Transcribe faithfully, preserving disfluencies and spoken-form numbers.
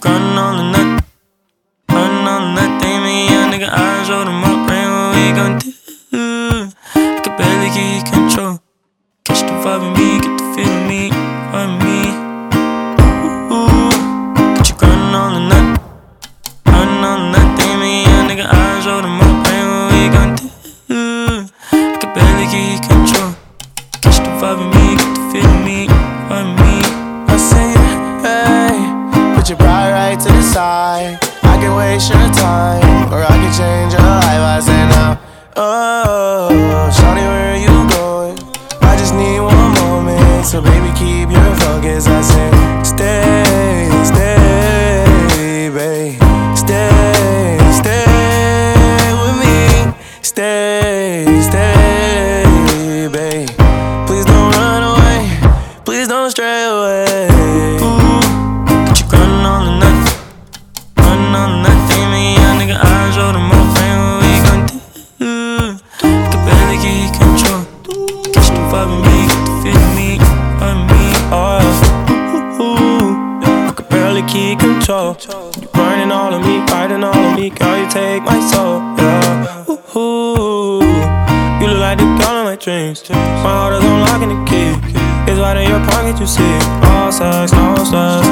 grinding on the nut, grinding on the nut. They me young nigga, eyes roll them up, brain what we gon' do. I can barely get control. Catch the vibe in me, get the feel in me, vibe in me. Ooh, but you grinding on the nut, grinding on the nut. They me young nigga, eyes roll them up, brain what we gon' do. I can barely get control. Catch the vibe in me, get the feel in me, vibe in me. I say, hey, put your pride right to the side. I can waste your time, or I can change your life. I say now, oh, shawty, where are you going? I just need one moment, so baby, keep your focus. I say, stay, stay, babe, stay, stay with me, stay, stay, babe. Please don't run away, please don't stray away. Ooh, but you grinding on the nut, grinding on the nut. They me young nigga, eyes roll them up, brain what we gon' do. I can barely get control. Catch the vibe in me, get the feel in me, vibe in me. Oh, ooh, ooh, ooh. I could barely keep control. You burning all of me, fighting all of me, girl, you take my soul. Yeah, ooh, ooh. You look like the girl in my dreams. My heart is on lock and the key. It's right in your pocket, you see. All sex, no stress.